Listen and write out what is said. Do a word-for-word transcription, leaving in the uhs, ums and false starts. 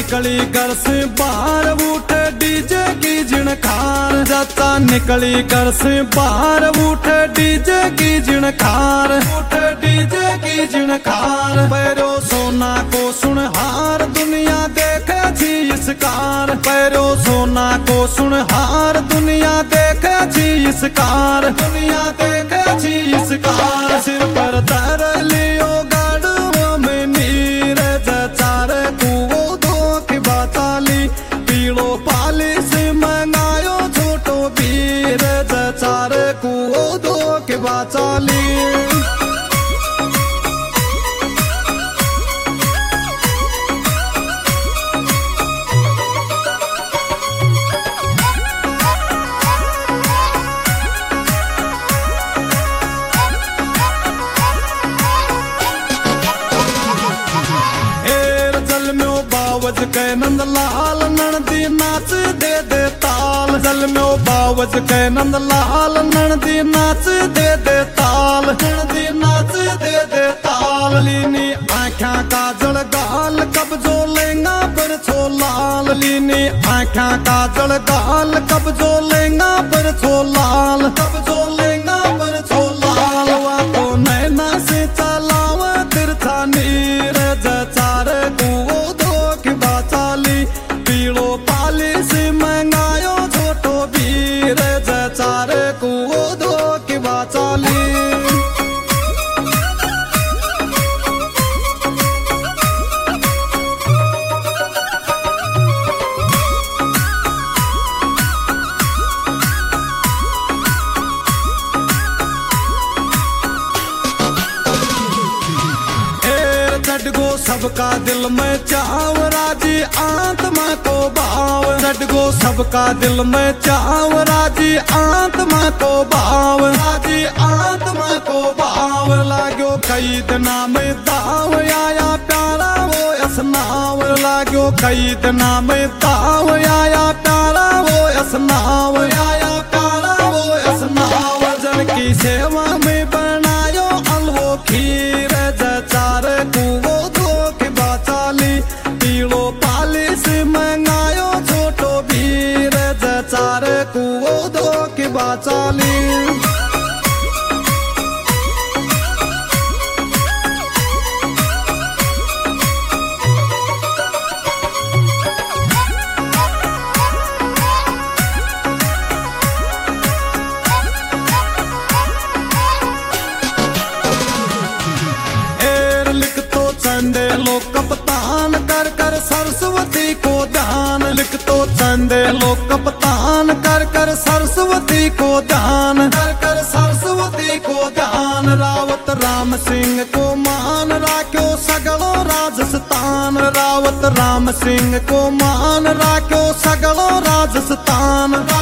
निकली घर से बाहर उठे डीजे की झिणकार। चाचा निकली घर से बाहर उठे डीजे की झिणकार, उठे डीजे की झिणकार। पैरो सोना को सुन हार दुनिया देखे छी इसकार, पैरो सोना को सुन हार दुनिया देखे छी इसकार, दुनिया देखे छी इसकार। सिर पर धर लियो गाड़ुओं में नीर चार कुओ दो की बाताली, पीड़ो पाली से मंगायो छोटो वीर चार कुओ दो की बाताली। बावज के नंद लाल नंदी नाच दे दे ताल, जल में बावज के नंद लाल नंदी नाच दे दे ताल, नंदी नाच दे दे ताल। लीनी आँखा काजल गाल कब जो लेंगा पर छो लाल, लीनी आँखा काजल गाल कब जो लेंगा पर छो लाल, कब जो लेंगा पर छो लाल। वा तो नैना से चलावा तिरछा नीर चार कुओ पीड़ो पाली से मंगायो छोटो वीर चार कुओ दो की बाचाली। गो सबका दिल में चाव राजी आत्मा को भाव, गो सबका दिल में चाव राजी आत्मा को भाव, राजी आत्मा को भाव। लागो कई दिना में दाव आया प्यारा वो असनाव, लागो कई दिना में दाव आया प्यारा वो असनाव, आया प्यारा वो असनाव। जन की सेवा में बनायो अलवो खीर चार कुओ दो की बाचाली, पीड़ो पाली से मंगायो छोटो वीर चार कुओ दो की बाचाली। चंदे लो कप्तान कर कर सरस्वती को दान, लिख तो चंदे लो कप्तान कर कर सरस्वती को दान, कर कर सरस्वती को दान। रावत राम सिंह को मान राख्यो सगलो राजस्थान, रावत राम सिंह को मान राख्यो सगलो राजस्थान।